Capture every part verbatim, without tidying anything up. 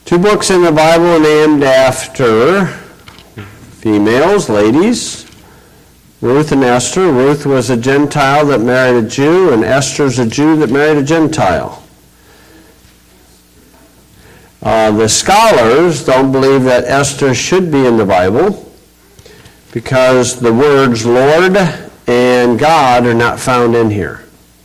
Two books in the Bible named after females, ladies, Ruth and Esther. Ruth was a Gentile that married a Jew, and Esther's a Jew that married a Gentile. Uh, the scholars don't believe that Esther should be in the Bible because the words Lord and God are not found in here.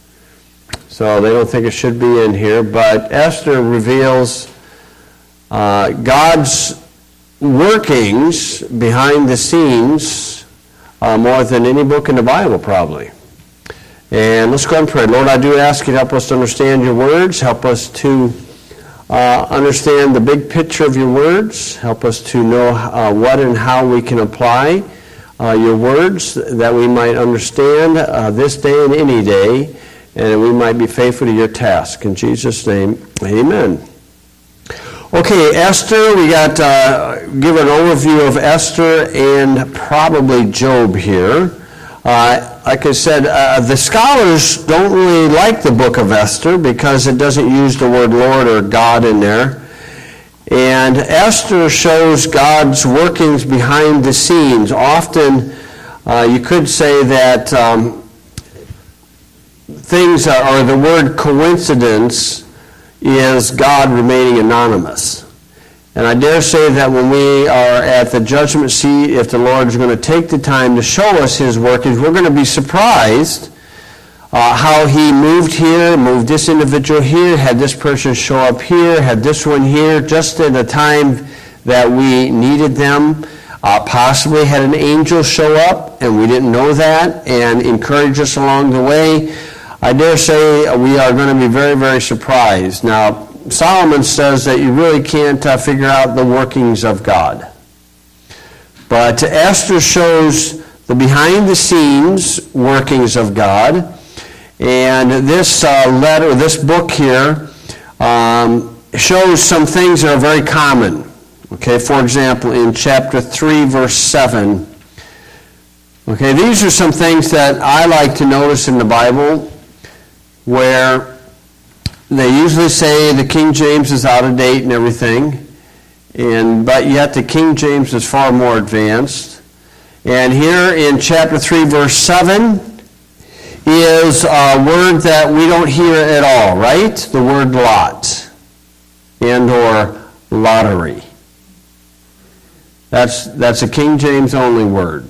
So they don't think it should be in here, but Esther reveals uh, God's workings behind the scenes uh, more than any book in the Bible, probably. And let's go and pray. Lord, I do ask you to help us to understand your words. Help us to uh, understand the big picture of your words. Help us to know uh, what and how we can apply uh, your words, that we might understand uh, this day and any day, and we might be faithful to your task. In Jesus' name, amen. Okay, Esther, we got uh, give an overview of Esther and probably Job here. Uh, like I said, uh, the scholars don't really like the book of Esther because it doesn't use the word Lord or God in there. And Esther shows God's workings behind the scenes. Often, uh, you could say that um, things are, or the word coincidence is God remaining anonymous. And I dare say that when we are at the judgment seat, if the Lord is going to take the time to show us his workings, we're going to be surprised uh, how he moved here, moved this individual here, had this person show up here, had this one here, just at a time that we needed them. Uh, possibly had an angel show up, and we didn't know that, and encourage us along the way. I dare say we are going to be very, very surprised. Now, Solomon says that you really can't uh, figure out the workings of God. But Esther shows the behind-the-scenes workings of God. And this uh, letter, this book here, um, shows some things that are very common. Okay, for example, in chapter three, verse seven. Okay, these are some things that I like to notice in the Bible, where they usually say the King James is out of date and everything, and but yet the King James is far more advanced. And here in chapter three, verse seven, is a word that we don't hear at all, right? The word lot and or lottery. That's, that's a King James only word.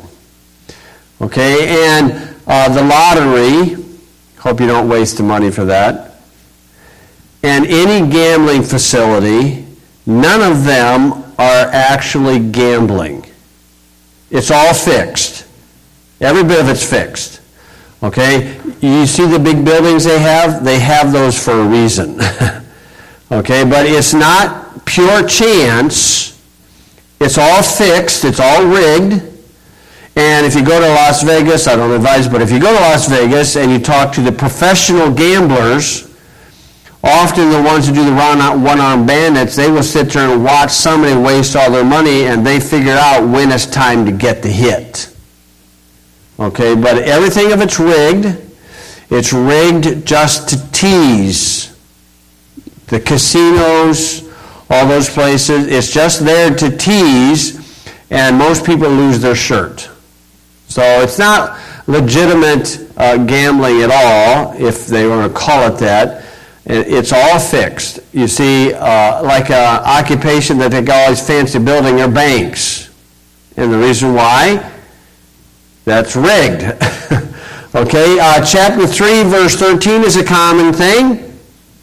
Okay, and uh, the lottery, hope you don't waste the money for that. And any gambling facility, none of them are actually gambling. It's all fixed. Every bit of it's fixed. Okay? You see the big buildings they have? They have those for a reason. Okay? But it's not pure chance. It's all fixed. It's all rigged. And if you go to Las Vegas, I don't advise, but if you go to Las Vegas and you talk to the professional gamblers, often the ones who do the one-armed bandits, they will sit there and watch somebody waste all their money, and they figure out when it's time to get the hit. Okay, but everything of it's rigged. It's rigged just to tease. The casinos, all those places, it's just there to tease, and most people lose their shirt. So it's not legitimate uh, gambling at all, if they want to call it that. It's all fixed. You see, uh, like an occupation that they got all these fancy building are banks. And the reason why? That's rigged. Okay, uh, chapter three, verse thirteen is a common thing.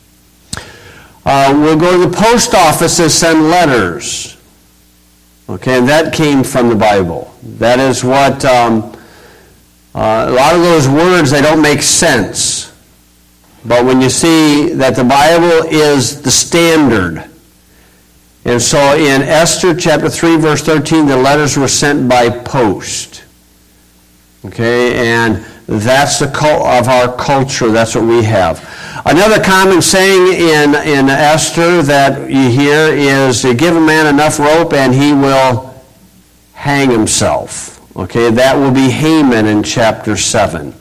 Uh, we'll go to the post office and send letters. Okay, and that came from the Bible. That is what, um, uh, a lot of those words, they don't make sense. But when you see that the Bible is the standard, and so in Esther chapter three, verse thirteen, the letters were sent by post. Okay, and that's the cult of our culture. That's what we have. Another common saying in, in Esther that you hear is, you give a man enough rope and he will hang himself. Okay, that will be Haman in chapter seven.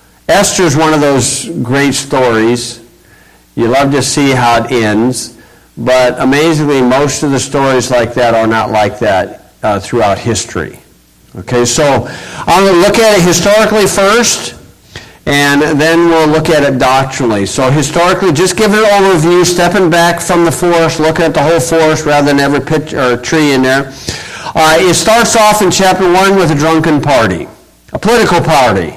Esther is one of those great stories. You love to see how it ends. But amazingly, most of the stories like that are not like that uh, throughout history. Okay, so I'm going to look at it historically first, and then we'll look at it doctrinally. So historically, just give an overview, stepping back from the forest, looking at the whole forest rather than every pitch or tree in there. Uh, it starts off in chapter one with a drunken party, a political party.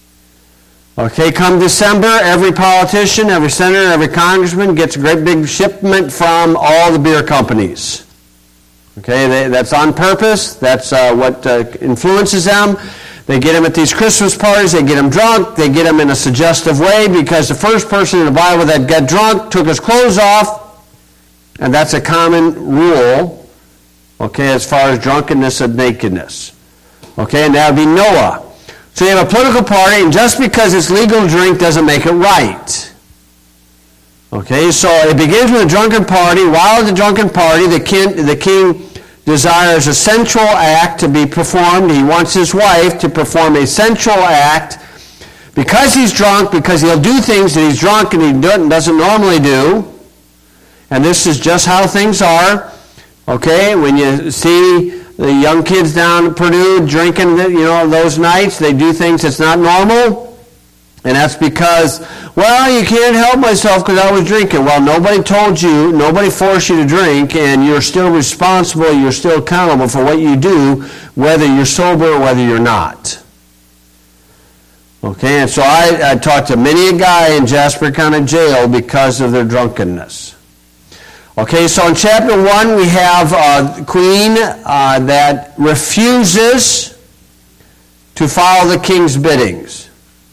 Okay, come December, every politician, every senator, every congressman gets a great big shipment from all the beer companies. Okay, they, that's on purpose. That's uh, what uh, influences them. They get them at these Christmas parties. They get them drunk. They get them in a suggestive way because the first person in the Bible that got drunk took his clothes off, and that's a common rule, okay, as far as drunkenness and nakedness. Okay, and that would be Noah. So you have a political party, and just because it's legal to drink doesn't make it right. Okay, so it begins with a drunken party. While at the drunken party, the king, the king desires a sensual act to be performed. He wants his wife to perform a sensual act because he's drunk, because he'll do things that he's drunk and he doesn't normally do. And this is just how things are. Okay, when you see the young kids down at Purdue drinking, you know, those nights, they do things that's not normal. And that's because, well, you can't help myself because I was drinking. Well, nobody told you, nobody forced you to drink, and you're still responsible, you're still accountable for what you do, whether you're sober or whether you're not. Okay, and so I, I talked to many a guy in Jasper County Jail because of their drunkenness. Okay, so in chapter one we have a queen uh, that refuses to follow the king's biddings.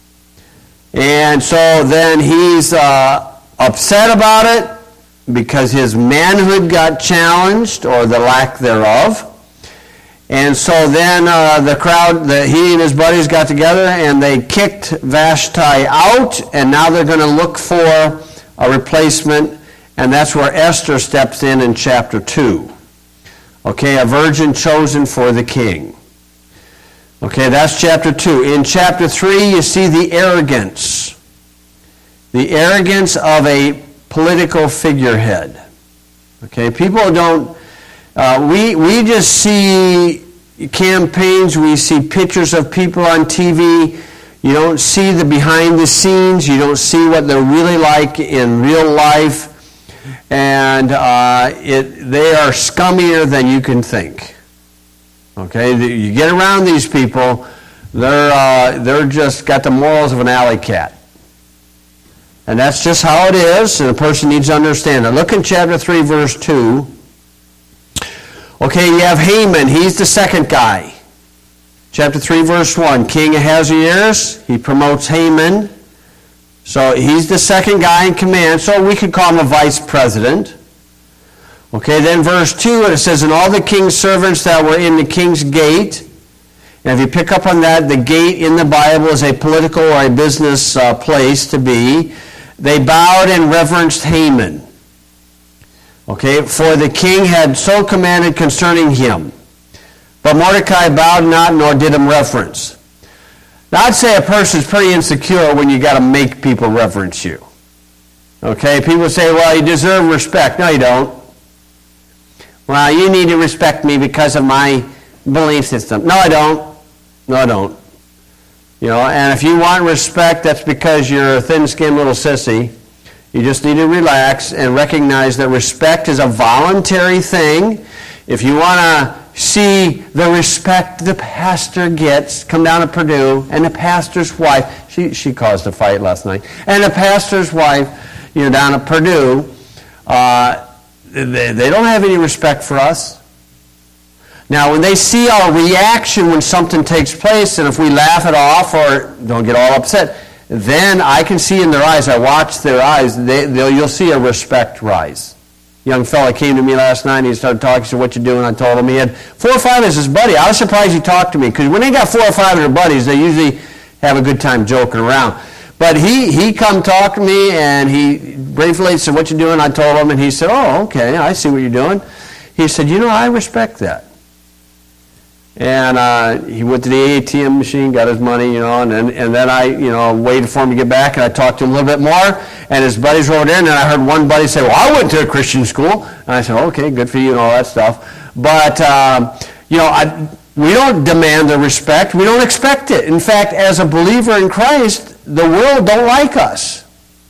And so then he's uh, upset about it because his manhood got challenged, or the lack thereof. And so then uh, the crowd, the, he and his buddies got together and they kicked Vashti out, and now they're going to look for a replacement, and that's where Esther steps in in chapter two. Okay, a virgin chosen for the king. Okay, that's chapter two. In chapter three, you see the arrogance. The arrogance of a political figurehead. Okay, people don't, uh, we, we just see campaigns, we see pictures of people on T V. You don't see the behind the scenes. You don't see what they're really like in real life. And uh, it, they are scummier than you can think. Okay, you get around these people, they're uh, they're just got the morals of an alley cat, and that's just how it is. And a person needs to understand it. Look in chapter three, verse two. Okay, you have Haman. He's the second guy. Chapter three, verse one. King Ahasuerus, he promotes Haman, so he's the second guy in command. So we could call him a vice president. Okay, then verse two, it says, and all the king's servants that were in the king's gate, and if you pick up on that, the gate in the Bible is a political or a business uh, place to be, they bowed and reverenced Haman. Okay, for the king had so commanded concerning him. But Mordecai bowed not, nor did him reverence. Now, I'd say a person's pretty insecure when you got to make people reverence you. Okay, people say, well, you deserve respect. No, you don't. Well, you need to respect me because of my belief system. No, I don't. No, I don't. You know, and if you want respect, that's because you're a thin-skinned little sissy. You just need to relax and recognize that respect is a voluntary thing. If you want to see the respect the pastor gets, come down to Purdue, and the pastor's wife, she, she caused a fight last night, and the pastor's wife, you know, down at Purdue, uh, They, they don't have any respect for us. Now, when they see our reaction when something takes place, and if we laugh it off or don't get all upset, then I can see in their eyes, I watch their eyes, they, you'll see a respect rise. A young fella came to me last night, and he started talking, he said, what you doing? I told him he had four or five as his buddy. I was surprised he talked to me, because when they got four or five of their buddies, they usually have a good time joking around. But he, he come talk to me, and he briefly said, what you doing? I told him, and he said, oh, okay, I see what you're doing. He said, you know, I respect that. And uh, he went to the A T M machine, got his money, you know, and then, and then I, you know, waited for him to get back, and I talked to him a little bit more, and his buddies were over there, and then I heard one buddy say, well, I went to a Christian school. And I said, okay, good for you and all that stuff. But, um, you know, I, we don't demand the respect. We don't expect it. In fact, as a believer in Christ, the world don't like us.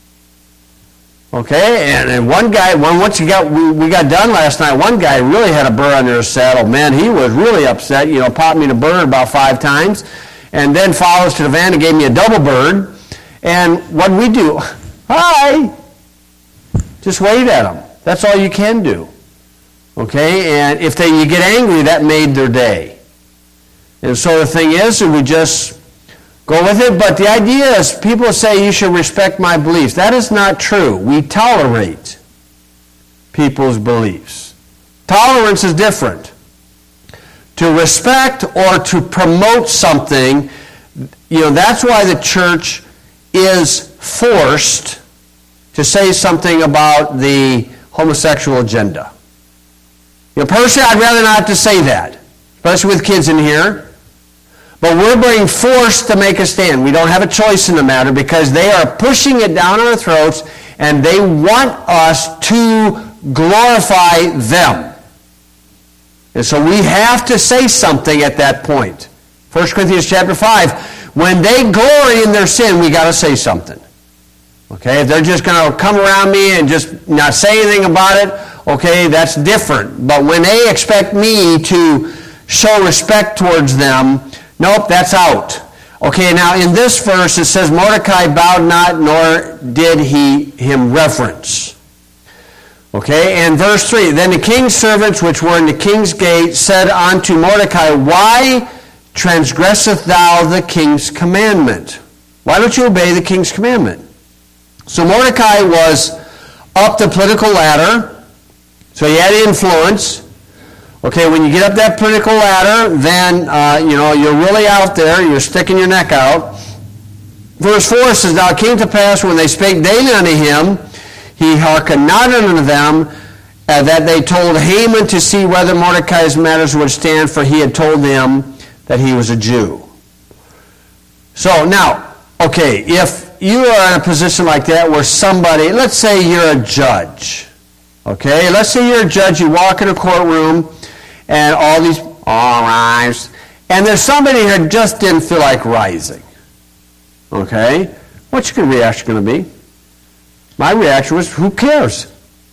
Okay, and, and one guy, when once he got we, we got done last night, one guy really had a burr under his saddle. Man, he was really upset. You know, popped me the bird about five times, and then follows to the van and gave me a double bird. And what we do? Hi. Just wave at them. That's all you can do. Okay, and if they you get angry, that made their day. And so the thing is, we just go with it, but the idea is people say you should respect my beliefs. That is not true. We tolerate people's beliefs. Tolerance is different. To respect or to promote something, you know, that's why the church is forced to say something about the homosexual agenda. You know, personally, I'd rather not have to say that, especially with kids in here. But we're being forced to make a stand. We don't have a choice in the matter because they are pushing it down our throats and they want us to glorify them. And so we have to say something at that point. First Corinthians chapter five, when they glory in their sin, we got to say something. Okay, if they're just going to come around me and just not say anything about it, okay, that's different. But when they expect me to show respect towards them, nope, that's out. Okay, now in this verse it says, Mordecai bowed not, nor did he him reverence. Okay, and verse three, then the king's servants which were in the king's gate said unto Mordecai, why transgresseth thou the king's commandment? Why don't you obey the king's commandment? So Mordecai was up the political ladder, so he had influence. Okay, when you get up that political ladder, then, uh, you know, you're really out there. You're sticking your neck out. Verse four says, now it came to pass when they spake daily unto him, he hearkened not unto them, uh, that they told Haman to see whether Mordecai's matters would stand, for he had told them that he was a Jew. So now, okay, if you are in a position like that where somebody, let's say you're a judge. Okay, let's say you're a judge, you walk in a courtroom, and all these, all rise. And there's somebody who just didn't feel like rising. Okay? What's your reaction going to be? My reaction was, who cares?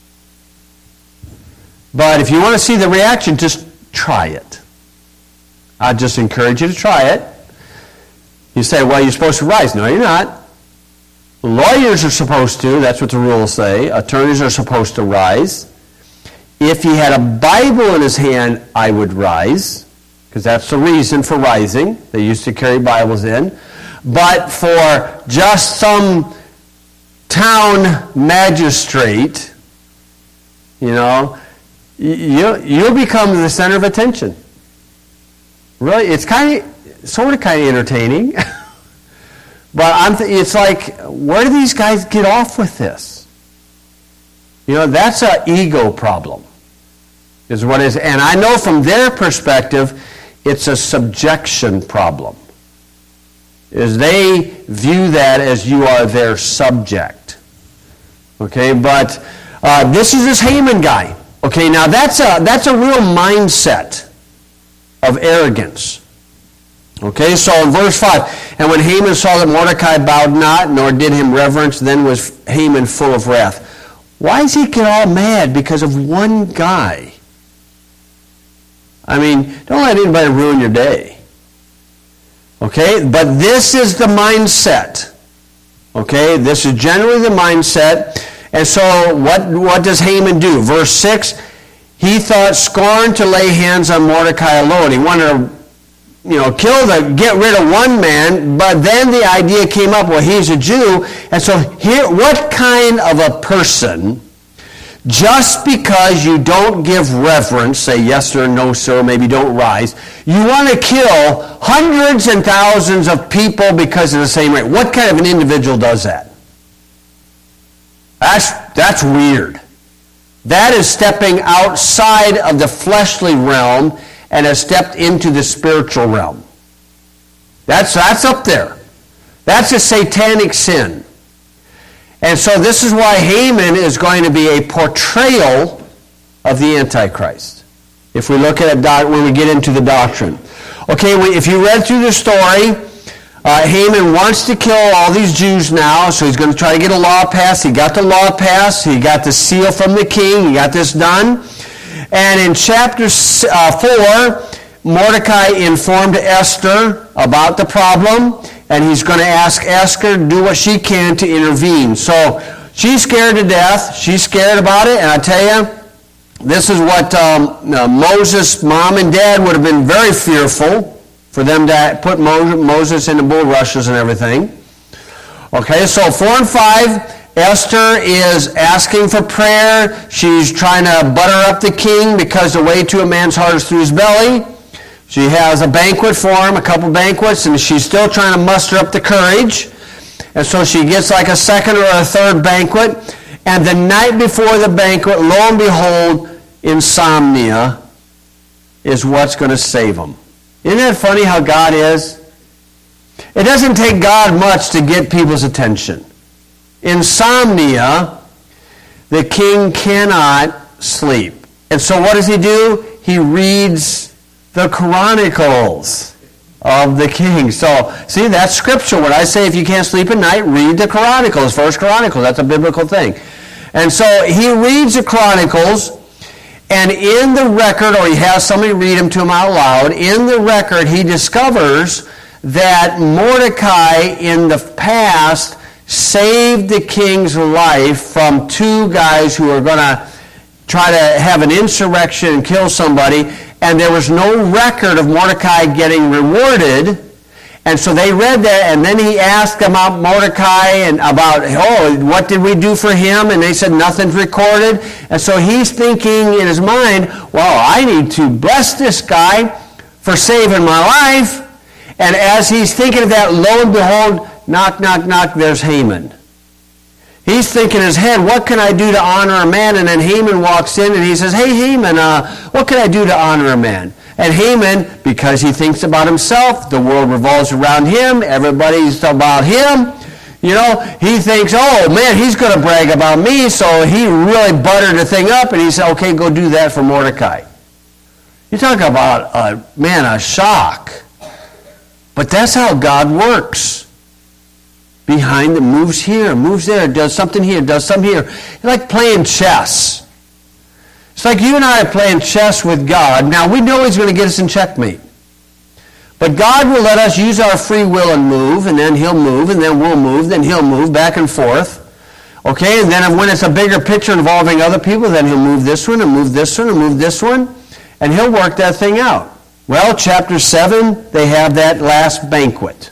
But if you want to see the reaction, just try it. I just encourage you to try it. You say, well, you're supposed to rise. No, you're not. Lawyers are supposed to. That's what the rules say. Attorneys are supposed to rise. If he had a Bible in his hand, I would rise, because that's the reason for rising. They used to carry Bibles in. But for just some town magistrate, you know, you, you'll become the center of attention. Really, it's kind of, sort of kind of entertaining. But I'm th- it's like, where do these guys get off with this? You know, that's an ego problem, is what it is. And I know from their perspective, it's a subjection problem. Is they view that as you are their subject. Okay, but uh, this is this Haman guy. Okay, now that's a that's a real mindset of arrogance. Okay, so in verse five, and when Haman saw that Mordecai bowed not, nor did him reverence, then was Haman full of wrath. Why does he get all mad because of one guy? I mean, don't let anybody ruin your day. Okay, but this is the mindset. Okay, this is generally the mindset. And so what, what does Haman do? Verse six, he thought scorn to lay hands on Mordecai alone. He wanted to, you know, kill the, get rid of one man, but then the idea came up, well, he's a Jew, and so here, what kind of a person, just because you don't give reverence, say yes sir, no sir, maybe don't rise, you want to kill hundreds and thousands of people because of the same rate? What kind of an individual does that? That's, that's weird. That is stepping outside of the fleshly realm and has stepped into the spiritual realm. That's, that's up there. That's a satanic sin. And so this is why Haman is going to be a portrayal of the Antichrist. If we look at it when we get into the doctrine. Okay, if you read through the story, uh, Haman wants to kill all these Jews now, so he's going to try to get a law passed. He got the law passed. He got the seal from the king. He got this done. And in chapter uh, four, Mordecai informed Esther about the problem, and he's going to ask Esther to do what she can to intervene. So she's scared to death. She's scared about it, and I tell you, this is what um, uh, Moses' mom and dad would have been very fearful for them to put Mo- Moses in the bulrushes and everything. Okay, so four and five, Esther is asking for prayer. She's trying to butter up the king because the way to a man's heart is through his belly. She has a banquet for him, a couple banquets, and she's still trying to muster up the courage. And so she gets like a second or a third banquet. And the night before the banquet, lo and behold, insomnia is what's going to save them. Isn't that funny how God is? It doesn't take God much to get people's attention. Insomnia, the king cannot sleep. And so what does he do? He reads the Chronicles of the king. So, see, that's scripture. When I say if you can't sleep at night, read the Chronicles, First Chronicles. That's a biblical thing. And so he reads the Chronicles, and in the record, or he has somebody read them to him out loud, in the record he discovers that Mordecai in the past saved the king's life from two guys who were going to try to have an insurrection and kill somebody, and there was no record of Mordecai getting rewarded. And so they read that, and then he asked about Mordecai and about, oh, what did we do for him? And they said nothing's recorded. And so he's thinking in his mind, well, I need to bless this guy for saving my life. And as he's thinking of that, lo and behold, knock, knock, knock, there's Haman. He's thinking in his head, what can I do to honor a man? And then Haman walks in and he says, hey, Haman, uh, what can I do to honor a man? And Haman, because he thinks about himself, the world revolves around him, everybody's about him, you know, he thinks, oh, man, he's going to brag about me, so he really buttered the thing up, and he said, okay, go do that for Mordecai. You talk about, uh, man, a shock. But that's how God works. Behind it, moves here, moves there, does something here, does something here. It's like playing chess. It's like you and I are playing chess with God. Now, we know he's going to get us in checkmate. But God will let us use our free will and move, and then he'll move, and then we'll move, then he'll move back and forth. Okay, and then when it's a bigger picture involving other people, then he'll move this one, and move this one, and move this one, and he'll work that thing out. Well, chapter seven, they have that last banquet.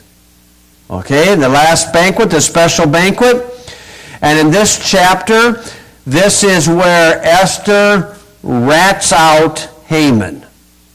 Okay, the last banquet, the special banquet. And in this chapter, this is where Esther rats out Haman.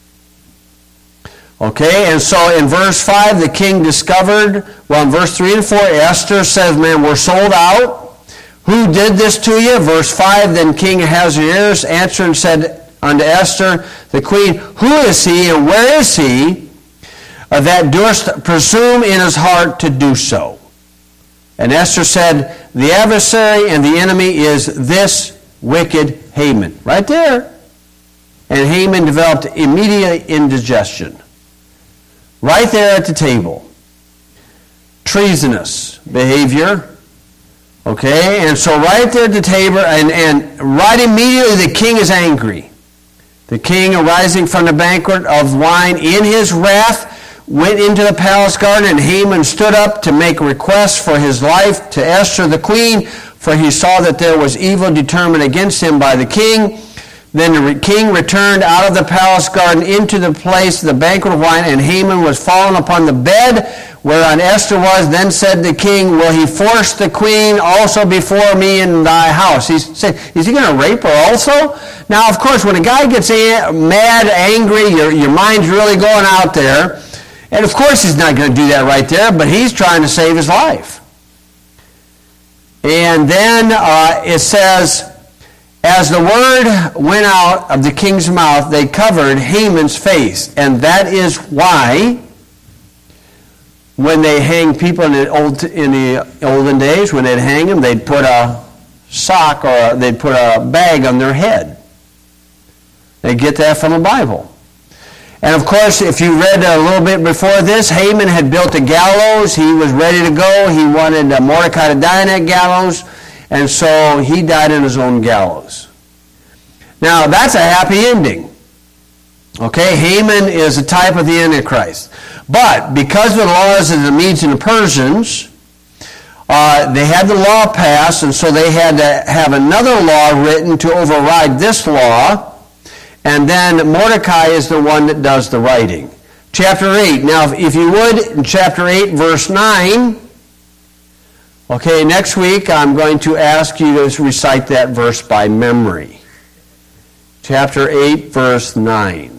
Okay, and so in verse five, the king discovered, well, in verse three and four, Esther says, man, we're sold out. Who did this to you? Verse five, then King Ahasuerus answered and said unto Esther, the queen, who is he and where is he uh, that durst presume in his heart to do so? And Esther said, the adversary and the enemy is this wicked Haman. Right there. And Haman developed immediate indigestion. Right there at the table. Treasonous behavior. Okay, and so right there at the table, and, and right immediately the king is angry. The king, arising from the banquet of wine in his wrath, went into the palace garden, and Haman stood up to make request for his life to Esther the queen, for he saw that there was evil determined against him by the king. Then the king returned out of the palace garden into the place of the banquet of wine, and Haman was fallen upon the bed whereon Esther was. Then said the king, will he force the queen also before me in thy house? He said, is he going to rape her also? Now, of course, when a guy gets mad, angry, your, your mind's really going out there. And of course he's not going to do that right there, but he's trying to save his life. And then uh, it says, As the word went out of the king's mouth, they covered Haman's face. And that is why when they hang people in the, old, in the olden days, when they'd hang them, they'd put a sock or they'd put a bag on their head. They get that from the Bible. And of course, if you read a little bit before this, Haman had built a gallows. He was ready to go. He wanted Mordecai to die in that gallows. And so he died in his own gallows. Now, that's a happy ending. Okay, Haman is a type of the Antichrist. But because of the laws of the Medes and the Persians, uh, they had the law passed, and so they had to have another law written to override this law. And then Mordecai is the one that does the writing. Chapter eight. Now, if you would, in chapter eight, verse nine, okay, next week I'm going to ask you to recite that verse by memory. Chapter eight, verse nine.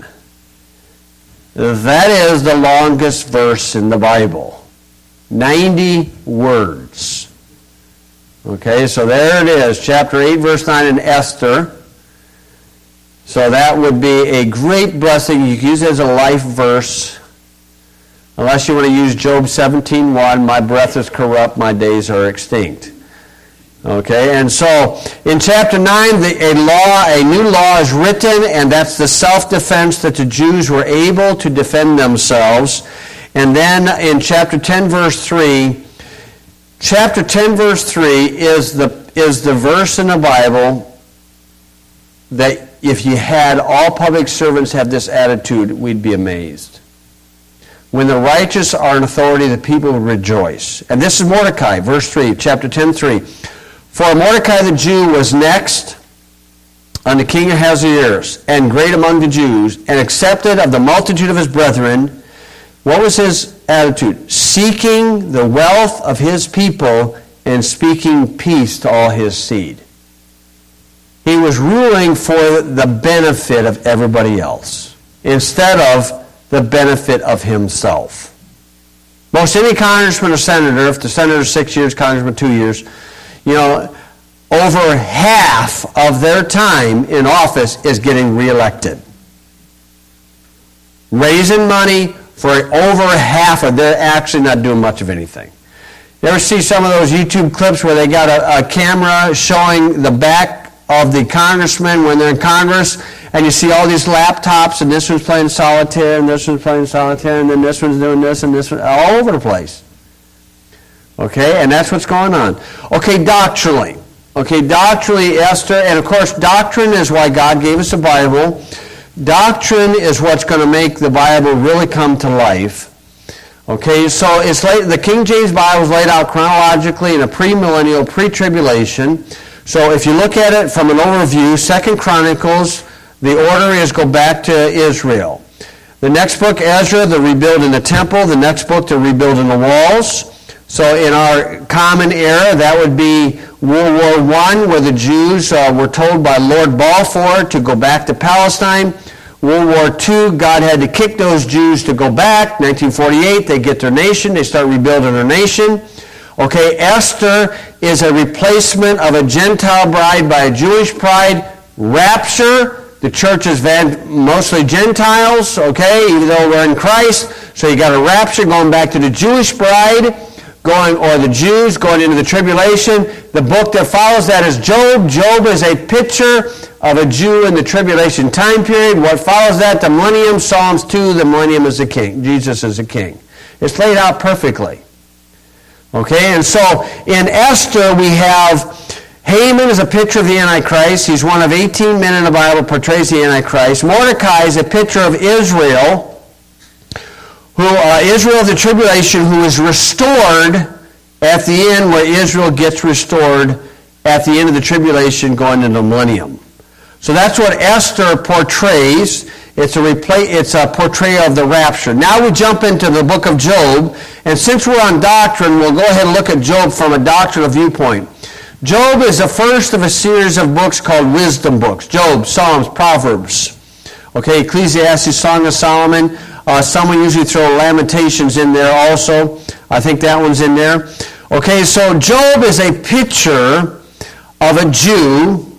That is the longest verse in the Bible. ninety words. Okay, so there it is. Chapter eight, verse nine in Esther. So that would be a great blessing. You can use it as a life verse. Unless you want to use Job seventeen one, my breath is corrupt, my days are extinct. Okay, and so in chapter nine, the, a law, a new law is written, and that's the self-defense that the Jews were able to defend themselves. And then in chapter ten, verse three, chapter ten, verse three is the is the verse in the Bible that if you had all public servants have this attitude, we'd be amazed. When the righteous are in authority, the people rejoice. And this is Mordecai, verse three, chapter ten, three. For Mordecai the Jew was next unto King Ahasuerus, and great among the Jews, and accepted of the multitude of his brethren. What was his attitude? Seeking the wealth of his people and speaking peace to all his seed. He was ruling for the benefit of everybody else instead of the benefit of himself. Most any congressman or senator, if the senator is six years, congressman two years, you know, over half of their time in office is getting reelected. Raising money for over half of they're actually not doing much of anything. You ever see some of those YouTube clips where they got a, a camera showing the back of the congressman when they're in Congress, and you see all these laptops, and this one's playing solitaire, and this one's playing solitaire, and then this one's doing this, and this one, all over the place. Okay, and that's what's going on. Okay, doctrinally. Okay, doctrinally, Esther, and of course, doctrine is why God gave us the Bible. Doctrine is what's going to make the Bible really come to life. Okay, so it's laid, the King James Bible is laid out chronologically in a premillennial, pre-tribulation. So if you look at it from an overview, Second Chronicles, the order is go back to Israel. The next book, Ezra, they're rebuilding the temple. The next book, they're rebuilding the walls. So in our common era, that would be World War One, where the Jews uh, were told by Lord Balfour to go back to Palestine. World War Two, God had to kick those Jews to go back. nineteen forty-eight, they get their nation. They start rebuilding their nation. Okay, Esther is a replacement of a Gentile bride by a Jewish bride. Rapture, the church is mostly Gentiles, okay, even though we're in Christ. So you got a rapture going back to the Jewish bride, going or the Jews going into the tribulation. The book that follows that is Job. Job is a picture of a Jew in the tribulation time period. What follows that, the millennium, Psalms two, the millennium is the king. Jesus is the king. It's laid out perfectly. Okay, and so in Esther we have Haman is a picture of the Antichrist. He's one of eighteen men in the Bible portrays the Antichrist. Mordecai is a picture of Israel, who uh, Israel of the tribulation, who is restored at the end, where Israel gets restored at the end of the tribulation going into the millennium. So that's what Esther portrays. It's a repla- It's a portrayal of the rapture. Now we jump into the book of Job, and since we're on doctrine, we'll go ahead and look at Job from a doctrinal viewpoint. Job is the first of a series of books called wisdom books. Job, Psalms, Proverbs. Okay, Ecclesiastes, Song of Solomon. Uh, someone usually throw Lamentations in there also. I think that one's in there. Okay, so Job is a picture of a Jew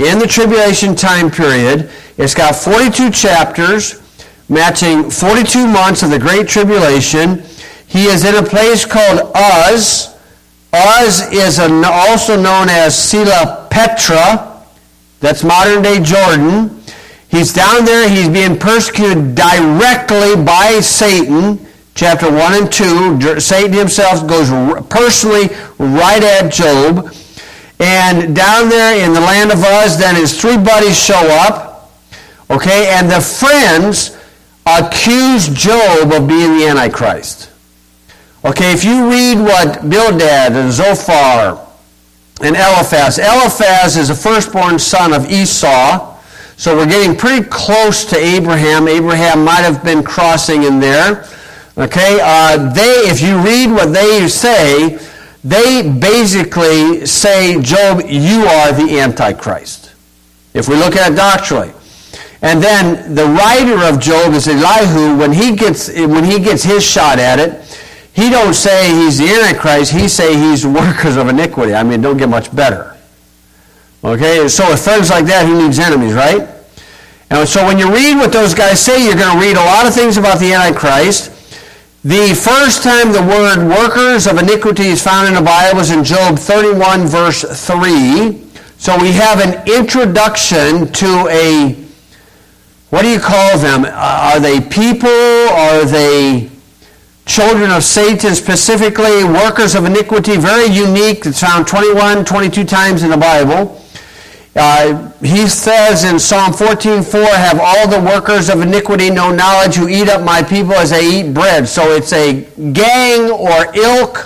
in the tribulation time period. It's got forty-two chapters, matching forty-two months of the Great Tribulation. He is in a place called Uz. Uz is a, also known as Sela Petra. That's modern-day Jordan. He's down there. He's being persecuted directly by Satan. Chapter one and two, Satan himself goes personally right at Job. And down there in the land of Uz, then his three buddies show up. Okay, and the friends accuse Job of being the Antichrist. Okay, if you read what Bildad and Zophar and Eliphaz, Eliphaz is the firstborn son of Esau, so we're getting pretty close to Abraham. Abraham might have been crossing in there. Okay, uh, they, if you read what they say, they basically say, Job, you are the Antichrist. If we look at it doctrinally. And then the writer of Job is Elihu. When he gets when he gets his shot at it, he don't say he's the Antichrist. He say he's workers of iniquity. I mean, it don't get much better. Okay, so with friends like that, who needs enemies, right? And so when you read what those guys say, you're going to read a lot of things about the Antichrist. The first time the word workers of iniquity is found in the Bible is in Job thirty-one, verse three. So we have an introduction to a, what do you call them? Are they people? Are they children of Satan, specifically workers of iniquity? Very unique. It's found twenty-one, twenty-two times in the Bible. Uh, he says in Psalm fourteen four, have all the workers of iniquity no knowledge who eat up my people as they eat bread. So it's a gang or ilk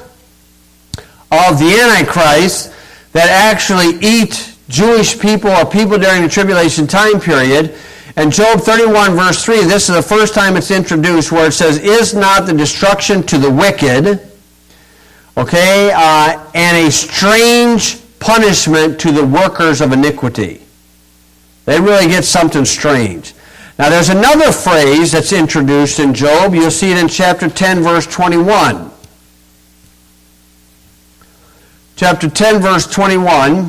of the Antichrist that actually eat Jewish people or people during the tribulation time period. And Job thirty-one verse three, this is the first time it's introduced where it says, is not the destruction to the wicked, okay, uh, and a strange punishment to the workers of iniquity. They really get something strange. Now there's another phrase that's introduced in Job. You'll see it in chapter ten, verse twenty-one. Chapter ten, verse twenty-one.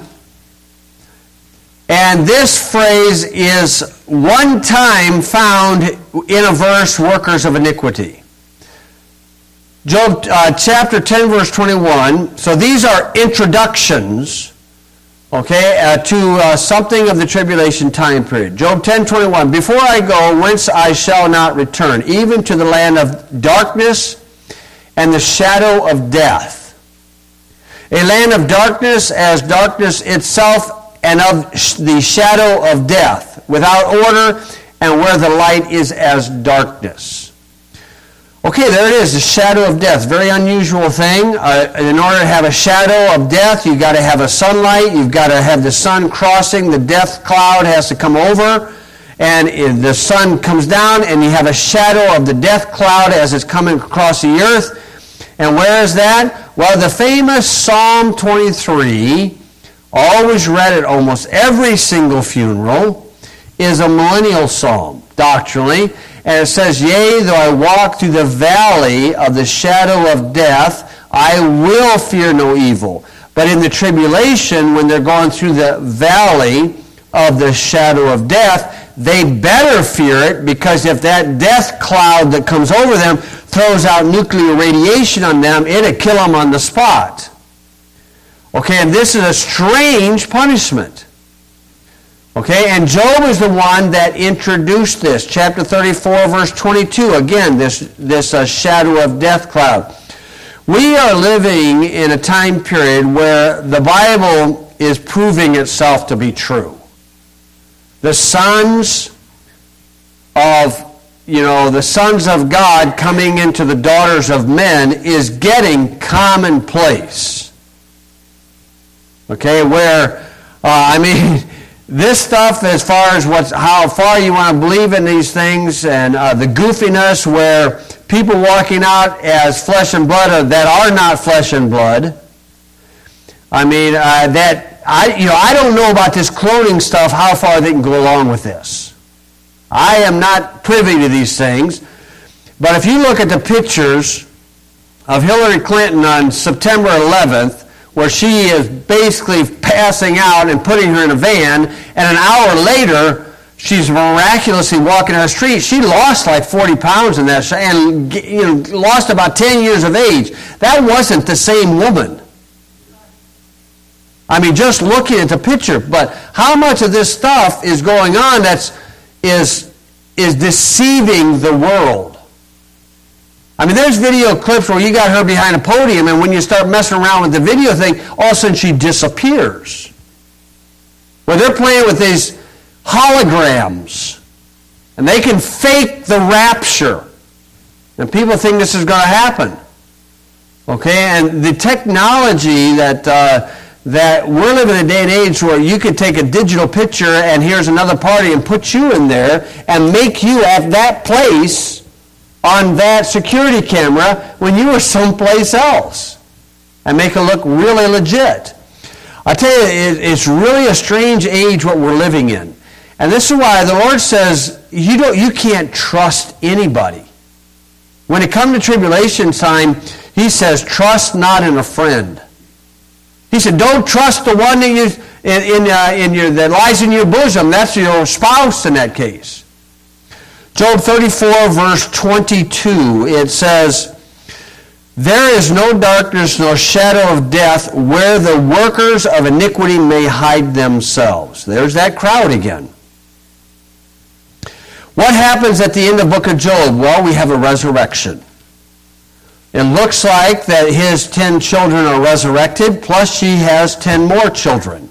And this phrase is one time found in a verse, workers of iniquity. Job uh, chapter ten, verse twenty-one. So these are introductions, okay, uh, to uh, something of the tribulation time period. Job ten, twenty-one. Before I go, whence I shall not return, even to the land of darkness and the shadow of death. A land of darkness as darkness itself, and of the shadow of death, without order, and where the light is as darkness. Okay, there it is, the shadow of death. Very unusual thing. Uh, in order to have a shadow of death, you've got to have a sunlight. You've got to have the sun crossing. The death cloud has to come over, and the sun comes down, and you have a shadow of the death cloud as it's coming across the earth. And where is that? Well, the famous Psalm twenty-three, always read at almost every single funeral, is a millennial psalm, doctrinally. And it says, yea, though I walk through the valley of the shadow of death, I will fear no evil. But in the tribulation, when they're going through the valley of the shadow of death, they better fear it, because if that death cloud that comes over them throws out nuclear radiation on them, it'll kill them on the spot. Okay, and this is a strange punishment. Okay, and Job is the one that introduced this. Chapter thirty-four, verse twenty-two. Again, this, this uh, shadow of death cloud. We are living in a time period where the Bible is proving itself to be true. The sons of, you know, the sons of God coming into the daughters of men is getting commonplace. Okay, where, uh, I mean, this stuff as far as what's, how far you want to believe in these things, and uh, the goofiness where people walking out as flesh and blood are, that are not flesh and blood. I mean, uh, that, I, you know, I don't know about this cloning stuff, how far they can go along with this. I am not privy to these things. But if you look at the pictures of Hillary Clinton on September eleventh, where she is basically passing out and putting her in a van, and an hour later, she's miraculously walking down the street. She lost like forty pounds in that, and you know, lost about ten years of age. That wasn't the same woman. I mean, just looking at the picture. But how much of this stuff is going on that's is is deceiving the world? I mean, there's video clips where you got her behind a podium, and when you start messing around with the video thing, all of a sudden she disappears. Where they're playing with these holograms, and they can fake the rapture, and people think this is going to happen. Okay, and the technology that uh, that we're living in a day and age where you could take a digital picture and here's another party and put you in there and make you at that place on that security camera when you were someplace else and make it look really legit. I tell you, it's really a strange age what we're living in. And this is why the Lord says you don't, you can't trust anybody. When it comes to tribulation time, He says, trust not in a friend. He said, don't trust the one that you, in, in, uh, in your, that lies in your bosom. That's your spouse in that case. Job thirty-four, verse twenty-two, it says, there is no darkness nor shadow of death where the workers of iniquity may hide themselves. There's that crowd again. What happens at the end of the book of Job? Well, we have a resurrection. It looks like that his ten children are resurrected, plus she has ten more children.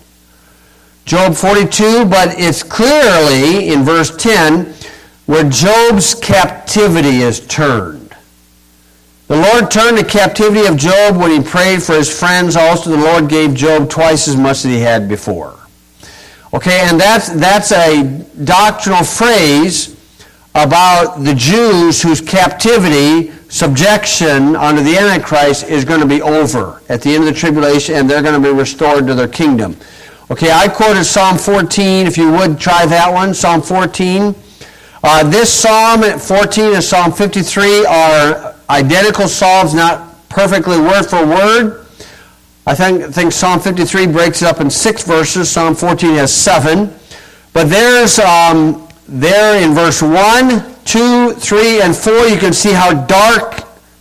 Job forty-two, but it's clearly in verse ten where Job's captivity is turned. The Lord turned the captivity of Job when he prayed for his friends. Also, the Lord gave Job twice as much as he had before. Okay, and that's that's a doctrinal phrase about the Jews whose captivity, subjection under the Antichrist is going to be over at the end of the tribulation, and they're going to be restored to their kingdom. Okay, I quoted Psalm fourteen. If you would, try that one, Psalm fourteen. Uh, this Psalm fourteen and Psalm fifty-three are identical psalms, not perfectly word for word. I think, I think Psalm fifty-three breaks it up in six verses. Psalm fourteen has seven. But there's um, there in verse one, two, three, and four, you can see how dark,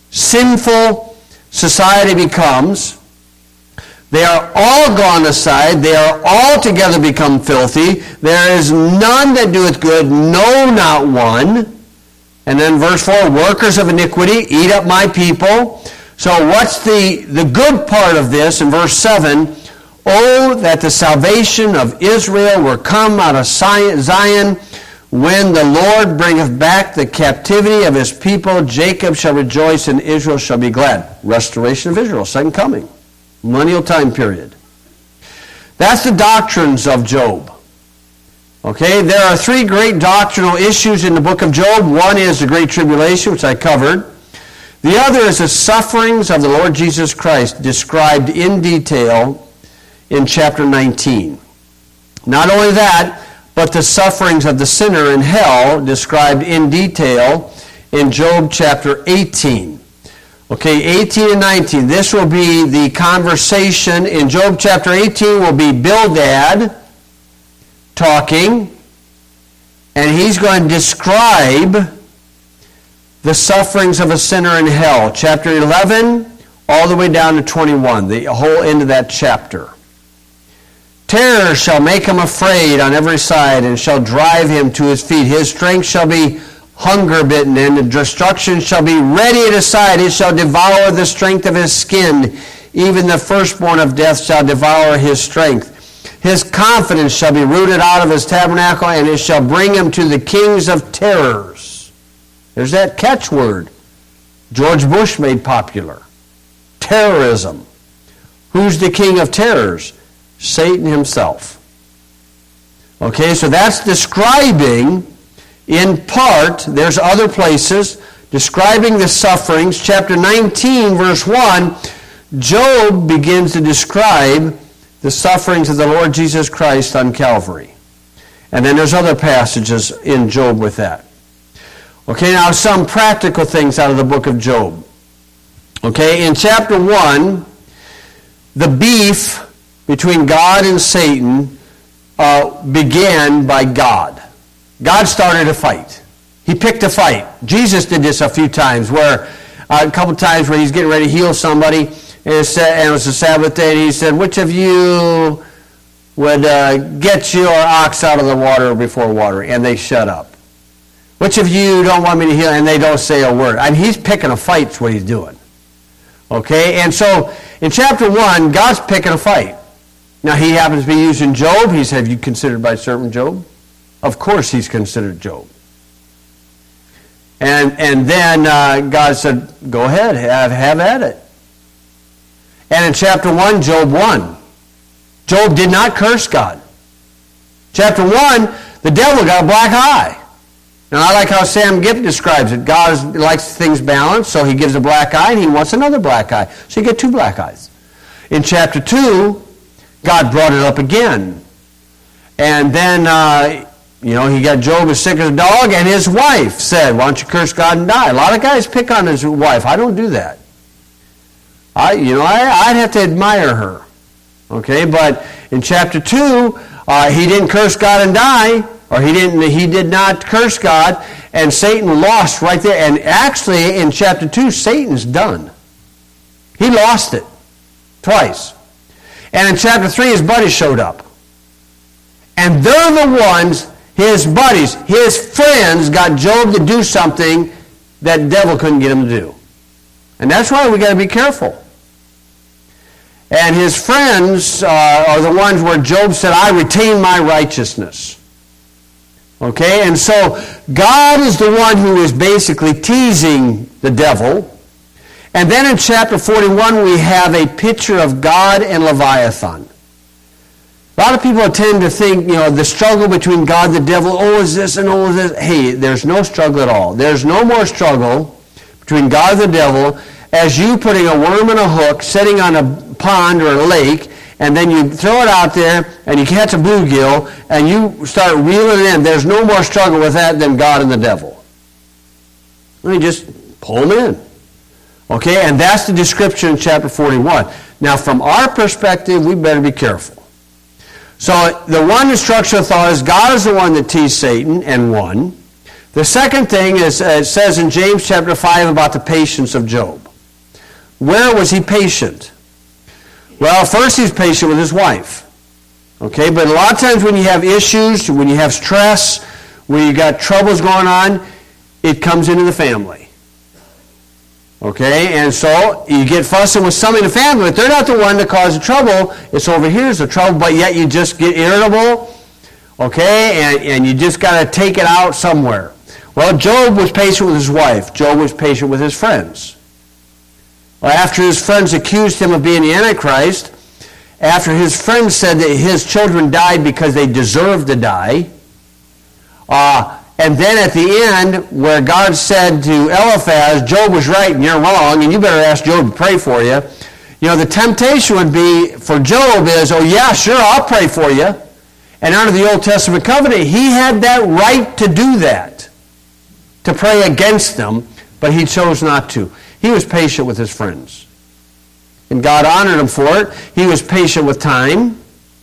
sinful society becomes. They are all gone aside. They are all together become filthy. There is none that doeth good, no, not one. And then verse four, workers of iniquity, eat up my people. So what's the, the good part of this in verse seven? Oh, that the salvation of Israel were come out of Zion, when the Lord bringeth back the captivity of his people, Jacob shall rejoice and Israel shall be glad. Restoration of Israel, second coming. Millennial time period. That's the doctrines of Job. Okay, there are three great doctrinal issues in the book of Job. One is the Great Tribulation, which I covered. The other is the sufferings of the Lord Jesus Christ, described in detail in chapter nineteen. Not only that, but the sufferings of the sinner in hell, described in detail in Job chapter eighteen. Okay, eighteen and nineteen. This will be the conversation. In Job chapter eighteen will be Bildad talking, and he's going to describe the sufferings of a sinner in hell. Chapter eleven, all the way down to twenty-one, the whole end of that chapter. Terror shall make him afraid on every side, and shall drive him to his feet. His strength shall be hunger bitten, and the destruction shall be ready at his side. It shall devour the strength of his skin. Even the firstborn of death shall devour his strength. His confidence shall be rooted out of his tabernacle, and it shall bring him to the kings of terrors. There's that catchword George Bush made popular. Terrorism. Who's the king of terrors? Satan himself. Okay, so that's describing, in part, there's other places, describing the sufferings. Chapter nineteen, verse one, Job begins to describe the sufferings of the Lord Jesus Christ on Calvary. And then there's other passages in Job with that. Okay, now some practical things out of the book of Job. Okay, in chapter one, the beef between God and Satan uh, began by God. God started a fight. He picked a fight. Jesus did this a few times, where uh, a couple times where he's getting ready to heal somebody, and it, said, and it was a Sabbath day, and he said, which of you would uh, get your ox out of the water before watering? And they shut up. Which of you don't want me to heal? And they don't say a word. I mean, he's picking a fight is what he's doing. Okay? And so, in chapter one, God's picking a fight. Now, he happens to be using Job. He said, have you considered my servant Job? Of course he's considered Job. And and then uh, God said, go ahead, have, have at it. And in chapter one, Job won. Job did not curse God. Chapter one, the devil got a black eye. And I like how Sam Gipp describes it. God is, likes things balanced, so he gives a black eye, and he wants another black eye. So you get two black eyes. In chapter two, God brought it up again. And then, uh, you know, he got Job as sick as a dog, and his wife said, why don't you curse God and die? A lot of guys pick on his wife. I don't do that. I, you know, I, I'd have to admire her. Okay, but in chapter two, uh, he didn't curse God and die, or he didn't. He did not curse God, and Satan lost right there. And actually, in chapter two, Satan's done. He lost it twice. And in chapter three, his buddies showed up, and they're the ones. His buddies, his friends, got Job to do something that devil couldn't get him to do, and that's why we got to be careful. And his friends uh, are the ones where Job said, I retain my righteousness. Okay, and so God is the one who is basically teasing the devil. And then in chapter forty-one, we have a picture of God and Leviathan. A lot of people tend to think, you know, the struggle between God and the devil, oh, is this and oh, is this. Hey, there's no struggle at all. There's no more struggle between God and the devil as you putting a worm in a hook, sitting on a pond or a lake, and then you throw it out there, and you catch a bluegill, and you start reeling it in. There's no more struggle with that than God and the devil. Let me just pull them in. Okay, and that's the description in chapter forty-one. Now, from our perspective, we better be careful. So, the one instruction of thought is God is the one that teased Satan and won. The second thing is, uh, it says in James chapter five about the patience of Job. Where was he patient? Well, first he's patient with his wife. Okay, but a lot of times when you have issues, when you have stress, when you got troubles going on, it comes into the family. Okay, and so you get fussing with somebody in the family, but they're not the one that caused the trouble. It's over here's the trouble, but yet you just get irritable, okay, and, and you just got to take it out somewhere. Well, Job was patient with his wife. Job was patient with his friends. Well, after his friends accused him of being the Antichrist, after his friends said that his children died because they deserved to die, uh, and then at the end, where God said to Eliphaz, Job was right and you're wrong, and you better ask Job to pray for you. You know, the temptation would be for Job is, oh yeah, sure, I'll pray for you. And under the Old Testament covenant, he had that right to do that, to pray against them, but he chose not to. He was patient with his friends. And God honored him for it. He was patient with time.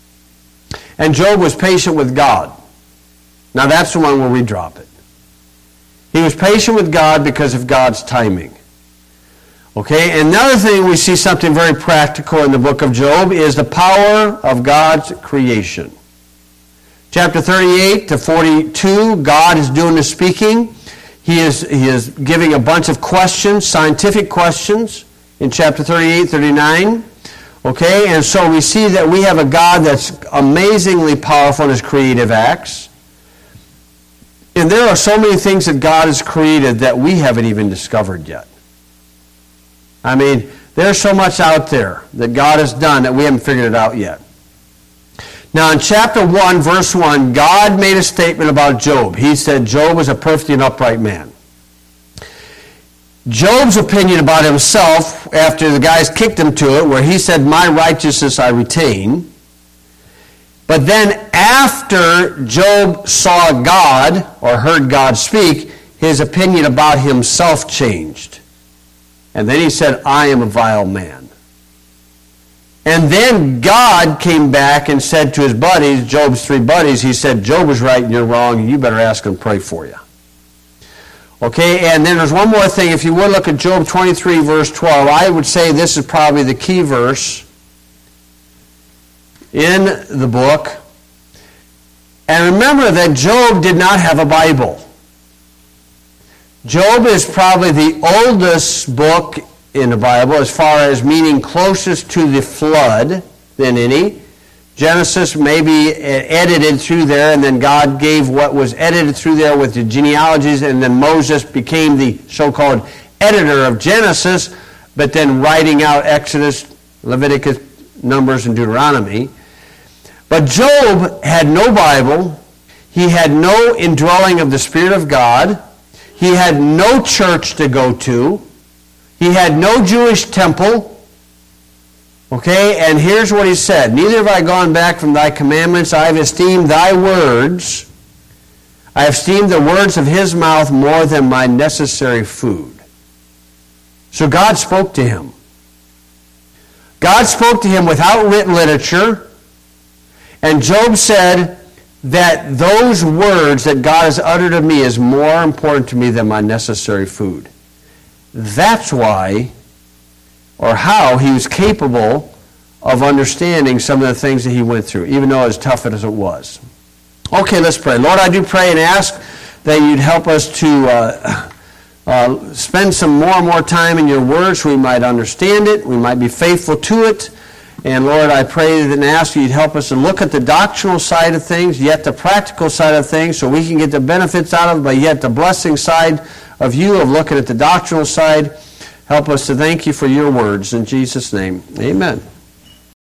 And Job was patient with God. Now that's the one where we drop it. He was patient with God because of God's timing. Okay, another thing we see something very practical in the book of Job is the power of God's creation. Chapter thirty-eight to forty-two, God is doing the speaking. He is, he is giving a bunch of questions, scientific questions, in chapter thirty-eight, thirty-nine. Okay, and so we see that we have a God that's amazingly powerful in his creative acts. And there are so many things that God has created that we haven't even discovered yet. I mean, there's so much out there that God has done that we haven't figured it out yet. Now, in chapter one, verse one, God made a statement about Job. He said Job was a perfect and upright man. Job's opinion about himself, after the guys kicked him to it, where he said, my righteousness I retain. But then after Job saw God, or heard God speak, his opinion about himself changed. And then he said, I am a vile man. And then God came back and said to his buddies, Job's three buddies, he said, Job is right and you're wrong, and you better ask him to pray for you. Okay, and then there's one more thing. If you would look at Job twenty-three, verse twelve, I would say this is probably the key verse in the book. And remember that Job did not have a Bible. Job is probably the oldest book in the Bible as far as meaning closest to the flood than any. Genesis may be edited through there, and then God gave what was edited through there with the genealogies, and then Moses became the so-called editor of Genesis, but then writing out Exodus, Leviticus, Numbers, and Deuteronomy. But Job had no Bible. He had no indwelling of the Spirit of God. He had no church to go to. He had no Jewish temple. Okay, and here's what he said. Neither have I gone back from thy commandments. I have esteemed thy words. I have esteemed the words of his mouth more than my necessary food. So God spoke to him. God spoke to him without written literature. And Job said that those words that God has uttered of me is more important to me than my necessary food. That's why, or how, he was capable of understanding some of the things that he went through, even though as tough as it was. Okay, let's pray. Lord, I do pray and ask that you'd help us to uh, uh, spend some more and more time in your word so we might understand it, we might be faithful to it. And Lord, I pray and ask you'd help us to look at the doctrinal side of things, yet the practical side of things, so we can get the benefits out of it, but yet the blessing side of you, of looking at the doctrinal side. Help us to thank you for your words. In Jesus' name, amen.